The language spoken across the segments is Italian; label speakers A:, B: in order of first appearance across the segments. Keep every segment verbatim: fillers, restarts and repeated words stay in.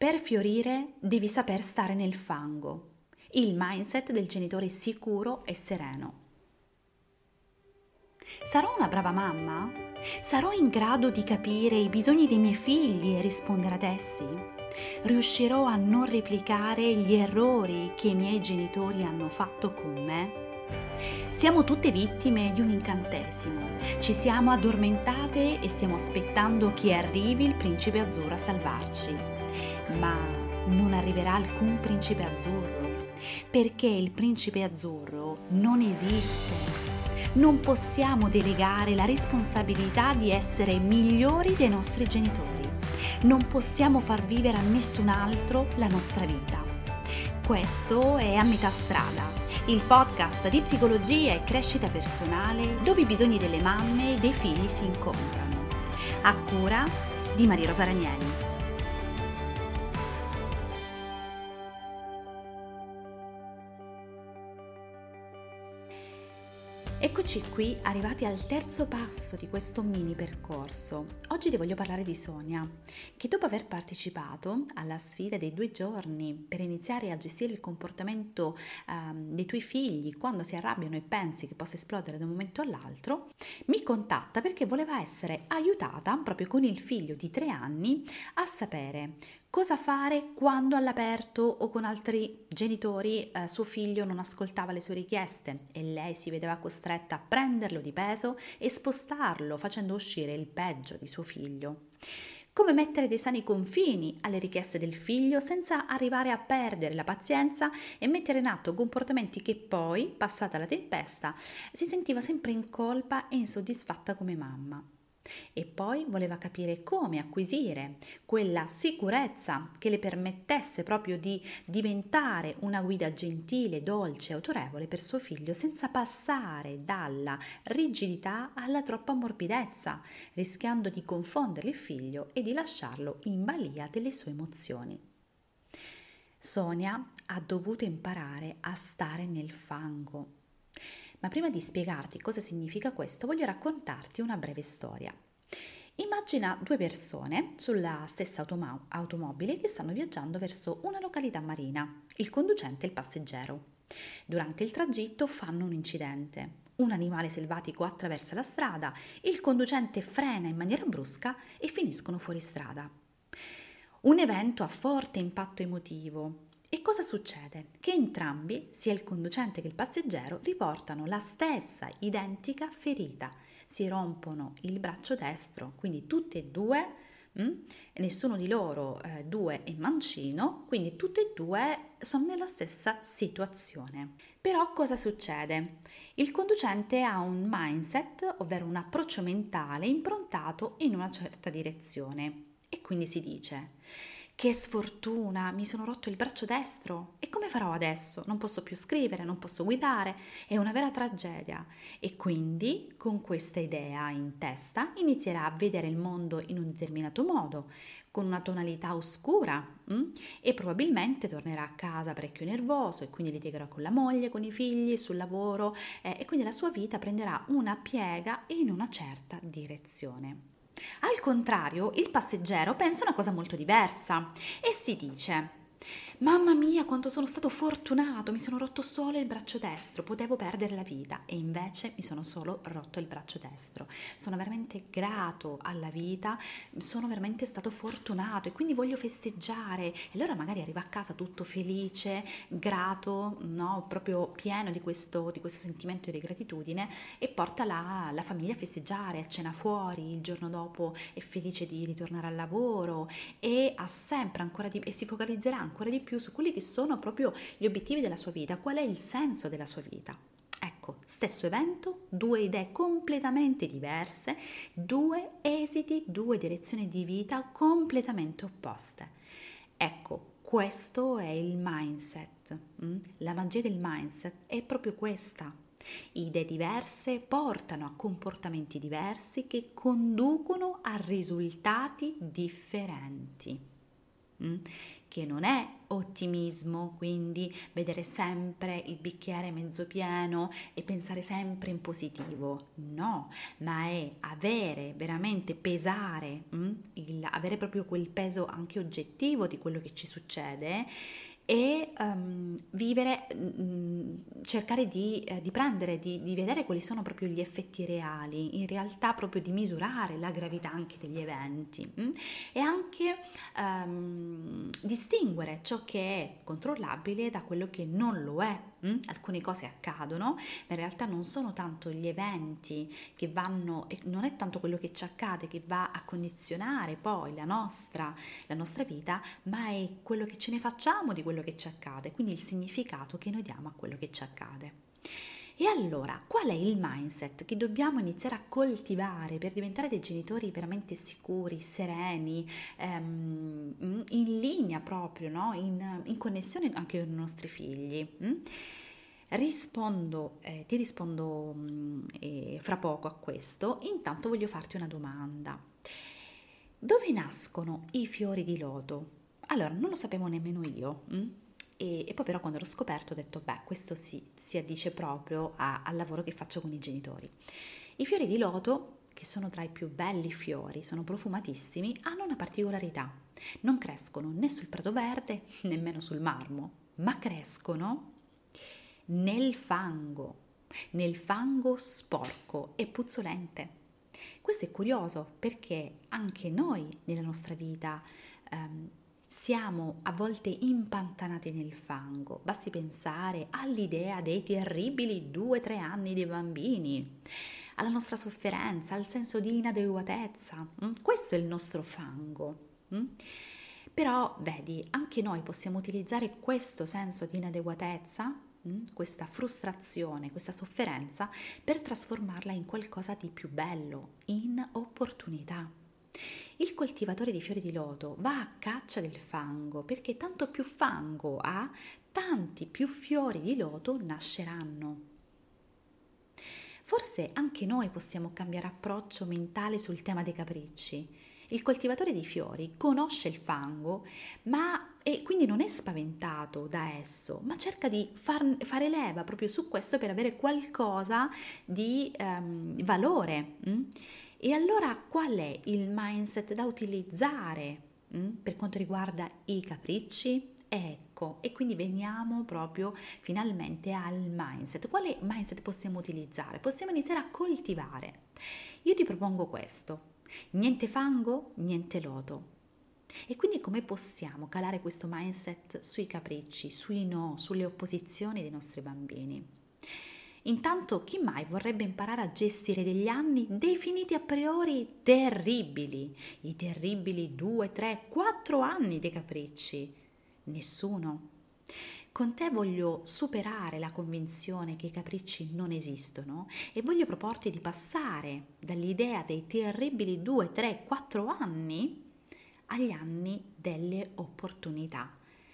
A: Per fiorire devi saper stare nel fango. Il mindset del genitore sicuro e sereno. Sarò una brava mamma? Sarò in grado di capire i bisogni dei miei figli e rispondere ad essi? Riuscirò a non replicare gli errori che i miei genitori hanno fatto con me? Siamo tutte vittime di un incantesimo. Ci siamo addormentate e stiamo aspettando che arrivi il principe azzurro a salvarci. Ma non arriverà alcun principe azzurro, perché il principe azzurro non esiste. Non possiamo delegare la responsabilità di essere migliori dei nostri genitori. Non possiamo far vivere a nessun altro la nostra vita. Questo è A Metà Strada, il podcast di psicologia e crescita personale dove i bisogni delle mamme e dei figli si incontrano. A cura di Maria Rosa Ranieri. Eccoci qui, arrivati al terzo passo di questo mini percorso. Oggi ti voglio parlare di Sonia, che dopo aver partecipato alla sfida dei due giorni per iniziare a gestire il comportamento ehm, dei tuoi figli quando si arrabbiano e pensi che possa esplodere da un momento all'altro, mi contatta perché voleva essere aiutata proprio con il figlio di tre anni a sapere cosa fare quando all'aperto o con altri genitori eh, suo figlio non ascoltava le sue richieste e lei si vedeva costretta a prenderlo di peso e spostarlo facendo uscire il peggio di suo figlio. Come mettere dei sani confini alle richieste del figlio senza arrivare a perdere la pazienza e mettere in atto comportamenti che poi, passata la tempesta, si sentiva sempre in colpa e insoddisfatta come mamma. E poi voleva capire come acquisire quella sicurezza che le permettesse proprio di diventare una guida gentile, dolce, autorevole per suo figlio senza passare dalla rigidità alla troppa morbidezza, rischiando di confondere il figlio e di lasciarlo in balia delle sue emozioni. Sonia ha dovuto imparare a stare nel fango. Ma prima di spiegarti cosa significa questo, voglio raccontarti una breve storia. Immagina due persone sulla stessa automa- automobile che stanno viaggiando verso una località marina, il conducente e il passeggero. Durante il tragitto fanno un incidente. Un animale selvatico attraversa la strada, il conducente frena in maniera brusca e finiscono fuori strada. Un evento a forte impatto emotivo. E cosa succede? Che entrambi, sia il conducente che il passeggero, riportano la stessa identica ferita. Si rompono il braccio destro, quindi tutti e due, mh? nessuno di loro eh, due è mancino, quindi tutti e due sono nella stessa situazione. Però cosa succede? Il conducente ha un mindset, ovvero un approccio mentale improntato in una certa direzione e quindi si dice: che sfortuna, mi sono rotto il braccio destro e come farò adesso? Non posso più scrivere, non posso guidare, è una vera tragedia. E quindi con questa idea in testa inizierà a vedere il mondo in un determinato modo, con una tonalità oscura hm? e probabilmente tornerà a casa parecchio nervoso e quindi litigherà con la moglie, con i figli, sul lavoro eh, e quindi la sua vita prenderà una piega in una certa direzione. Al contrario, il passeggero pensa una cosa molto diversa e si dice: mamma mia, quanto sono stato fortunato, mi sono rotto solo il braccio destro, potevo perdere la vita e invece mi sono solo rotto il braccio destro. Sono veramente grato alla vita, sono veramente stato fortunato e quindi voglio festeggiare. E allora magari arriva a casa tutto felice, grato, no? Proprio pieno di questo, di questo sentimento di gratitudine e porta la, la famiglia a festeggiare, a cena fuori, il giorno dopo è felice di ritornare al lavoro e ha sempre ancora di e si focalizzerà ancora di più su quelli che sono proprio gli obiettivi della sua vita, qual è il senso della sua vita. Ecco, stesso evento, due idee completamente diverse, due esiti, due direzioni di vita completamente opposte. Ecco, questo è il mindset. La magia del mindset è proprio questa. Idee diverse portano a comportamenti diversi che conducono a risultati differenti. mm? Che non è ottimismo, quindi vedere sempre il bicchiere mezzo pieno e pensare sempre in positivo, no, ma è avere veramente, pesare, mm? Il, avere proprio quel peso anche oggettivo di quello che ci succede e um, vivere, mm, cercare di, eh, di prendere, di, di vedere quali sono proprio gli effetti reali, in realtà proprio di misurare la gravità anche degli eventi mm? E anche um, distinguere ciò che è controllabile da quello che non lo è. Mm? Alcune cose accadono, ma in realtà non sono tanto gli eventi che vanno, e non è tanto quello che ci accade che va a condizionare poi la nostra, la nostra vita, ma è quello che ce ne facciamo di quello che ci accade, quindi il significato che noi diamo a quello che ci accade. E allora, qual è il mindset che dobbiamo iniziare a coltivare per diventare dei genitori veramente sicuri, sereni, ehm, in linea proprio, no? in, in connessione anche con i nostri figli? Mm? Rispondo, eh, ti rispondo mm, eh, fra poco a questo, intanto voglio farti una domanda. Dove nascono i fiori di loto? Allora, non lo sapevo nemmeno io. mm? E, e poi però quando l'ho scoperto ho detto, beh, questo si, si addice proprio a- al lavoro che faccio con i genitori. I fiori di loto, che sono tra i più belli fiori, sono profumatissimi, hanno una particolarità. Non crescono né sul prato verde, nemmeno sul marmo, ma crescono nel fango, nel fango sporco e puzzolente. Questo è curioso perché anche noi nella nostra vita ehm, siamo a volte impantanati nel fango. Basti pensare all'idea dei terribili due tre anni dei bambini, alla nostra sofferenza, al senso di inadeguatezza. mm? Questo è il nostro fango. mm? Però, vedi, anche noi possiamo utilizzare questo senso di inadeguatezza, mm, questa frustrazione, questa sofferenza, per trasformarla in qualcosa di più bello, in opportunità. Il coltivatore di fiori di loto va a caccia del fango perché tanto più fango ha, tanti più fiori di loto nasceranno. Forse anche noi possiamo cambiare approccio mentale sul tema dei capricci. Il coltivatore di fiori conosce il fango, ma e quindi non è spaventato da esso, ma cerca di far, fare leva proprio su questo per avere qualcosa di ehm, valore. mm? E allora qual è il mindset da utilizzare mm, per quanto riguarda i capricci? Ecco, e quindi veniamo proprio finalmente al mindset. Quale mindset possiamo utilizzare? Possiamo iniziare a coltivare. Io ti propongo questo. Niente fango, niente loto. E quindi come possiamo calare questo mindset sui capricci, sui no, sulle opposizioni dei nostri bambini? Intanto chi mai vorrebbe imparare a gestire degli anni definiti a priori terribili, i terribili due, tre, quattro anni dei capricci? Nessuno. Con te voglio superare la convinzione che i capricci non esistono e voglio proporti di passare dall'idea dei terribili due, tre, quattro anni agli anni delle opportunità.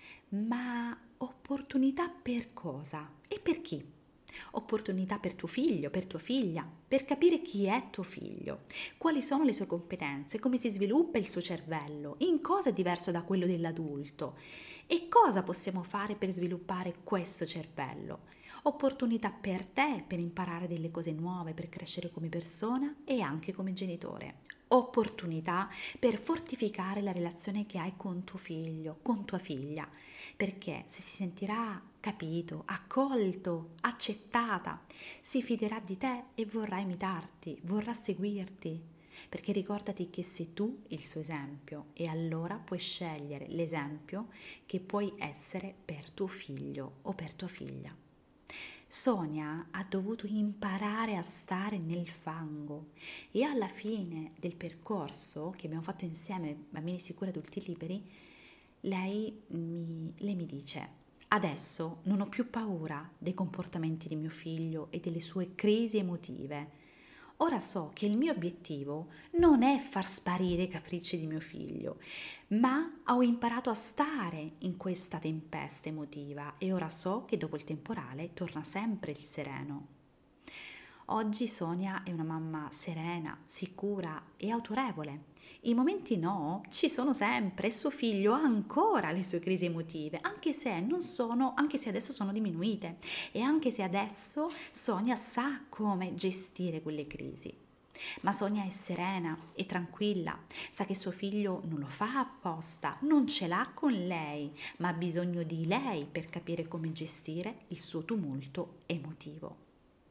A: Ma opportunità per cosa? E per chi? Opportunità per tuo figlio, per tua figlia, per capire chi è tuo figlio, quali sono le sue competenze, come si sviluppa il suo cervello, in cosa è diverso da quello dell'adulto e cosa possiamo fare per sviluppare questo cervello. Opportunità per te per imparare delle cose nuove, per crescere come persona e anche come genitore. Opportunità per fortificare la relazione che hai con tuo figlio, con tua figlia, perché se si sentirà capito, accolto, accettata, si fiderà di te e vorrà imitarti, vorrà seguirti, perché ricordati che sei tu il suo esempio e allora puoi scegliere l'esempio che puoi essere per tuo figlio o per tua figlia. Sonia ha dovuto imparare a stare nel fango e alla fine del percorso che abbiamo fatto insieme, Bambini Sicuri Adulti Liberi, lei mi, lei mi dice: adesso non ho più paura dei comportamenti di mio figlio e delle sue crisi emotive. Ora so che il mio obiettivo non è far sparire i capricci di mio figlio, ma ho imparato a stare in questa tempesta emotiva e ora so che dopo il temporale torna sempre il sereno. Oggi Sonia è una mamma serena, sicura e autorevole. I momenti no ci sono sempre e suo figlio ha ancora le sue crisi emotive, anche se non sono, anche se adesso sono diminuite e anche se adesso Sonia sa come gestire quelle crisi. Ma Sonia è serena e tranquilla, sa che suo figlio non lo fa apposta, non ce l'ha con lei, ma ha bisogno di lei per capire come gestire il suo tumulto emotivo.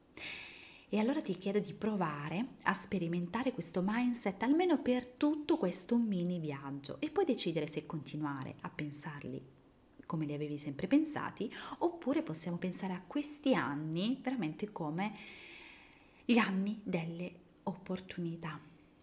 A: E allora ti chiedo di provare a sperimentare questo mindset almeno per tutto questo mini viaggio e poi decidere se continuare a pensarli come li avevi sempre pensati, oppure possiamo pensare a questi anni veramente come gli anni delle opportunità.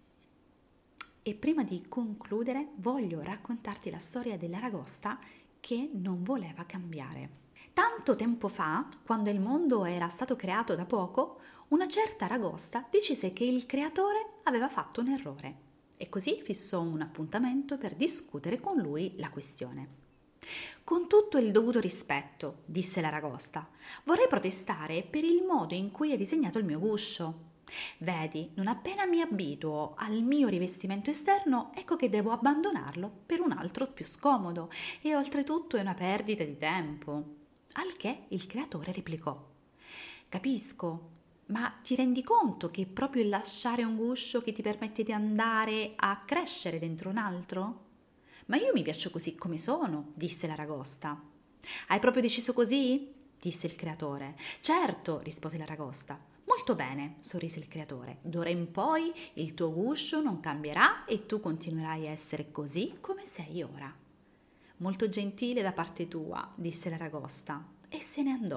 A: E prima di concludere voglio raccontarti la storia dell'aragosta che non voleva cambiare. Tanto tempo fa, quando il mondo era stato creato da poco, una certa aragosta decise che il creatore aveva fatto un errore e così fissò un appuntamento per discutere con lui la questione. Con tutto il dovuto rispetto, disse l'aragosta, vorrei protestare per il modo in cui hai disegnato il mio guscio. Vedi, non appena mi abituo al mio rivestimento esterno, ecco che devo abbandonarlo per un altro più scomodo e oltretutto è una perdita di tempo. Al che il creatore replicò: capisco, ma ti rendi conto che è proprio il lasciare un guscio che ti permette di andare a crescere dentro un altro? Ma io mi piaccio così come sono, disse l'aragosta. Hai proprio deciso così? Disse il creatore. Certo, rispose l'aragosta. Molto bene, sorrise il creatore. D'ora in poi il tuo guscio non cambierà e tu continuerai a essere così come sei ora. Molto gentile da parte tua, disse l'aragosta, e se ne andò.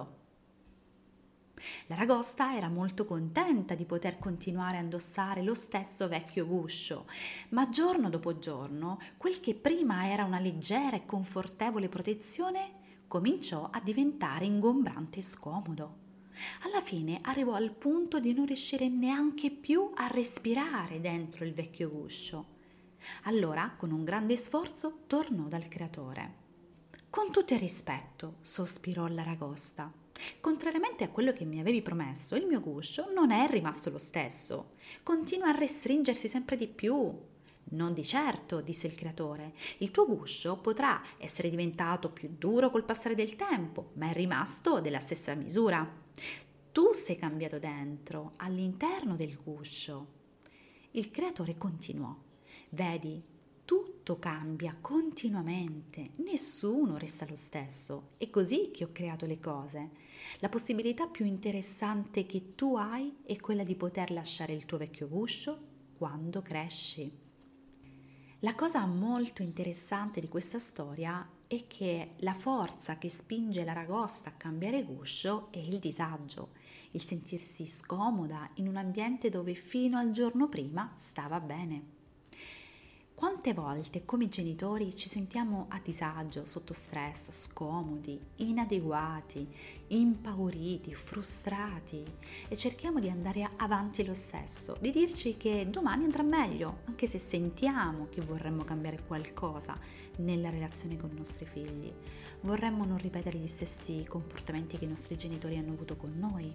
A: L'aragosta era molto contenta di poter continuare a indossare lo stesso vecchio guscio, ma giorno dopo giorno quel che prima era una leggera e confortevole protezione cominciò a diventare ingombrante e scomodo. Alla fine arrivò al punto di non riuscire neanche più a respirare dentro il vecchio guscio. Allora, con un grande sforzo, tornò dal creatore. Con tutto il rispetto, sospirò l'aragosta. Contrariamente a quello che mi avevi promesso, il mio guscio non è rimasto lo stesso. Continua a restringersi sempre di più. Non di certo, disse il creatore. Il tuo guscio potrà essere diventato più duro col passare del tempo, ma è rimasto della stessa misura. Tu sei cambiato dentro, all'interno del guscio. Il creatore continuò. Vedi, tutto cambia continuamente, nessuno resta lo stesso. È così che ho creato le cose. La possibilità più interessante che tu hai è quella di poter lasciare il tuo vecchio guscio quando cresci. La cosa molto interessante di questa storia è che la forza che spinge l'aragosta a cambiare guscio è il disagio, il sentirsi scomoda in un ambiente dove fino al giorno prima stava bene. Quante volte come genitori ci sentiamo a disagio, sotto stress, scomodi, inadeguati, impauriti, frustrati e cerchiamo di andare avanti lo stesso, di dirci che domani andrà meglio, anche se sentiamo che vorremmo cambiare qualcosa nella relazione con i nostri figli. Vorremmo non ripetere gli stessi comportamenti che i nostri genitori hanno avuto con noi.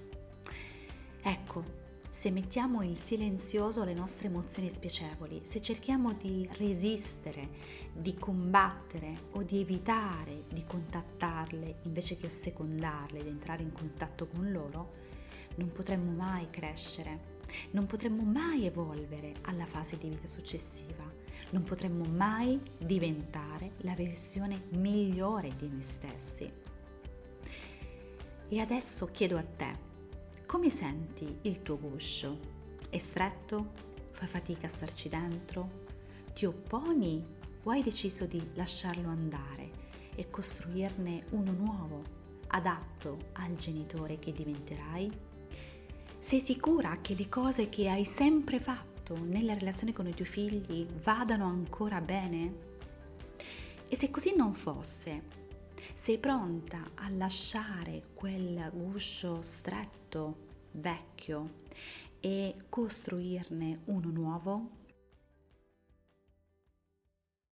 A: Ecco, se mettiamo il silenzioso alle nostre emozioni spiacevoli, se cerchiamo di resistere, di combattere o di evitare di contattarle invece che assecondarle ed entrare in contatto con loro, non potremmo mai crescere, non potremmo mai evolvere alla fase di vita successiva, non potremmo mai diventare la versione migliore di noi stessi. E adesso chiedo a te, come senti il tuo guscio? È stretto? Fai fatica a starci dentro? Ti opponi o hai deciso di lasciarlo andare e costruirne uno nuovo, adatto al genitore che diventerai? Sei sicura che le cose che hai sempre fatto nella relazione con i tuoi figli vadano ancora bene? E se così non fosse, sei pronta a lasciare quel guscio stretto, vecchio e costruirne uno nuovo?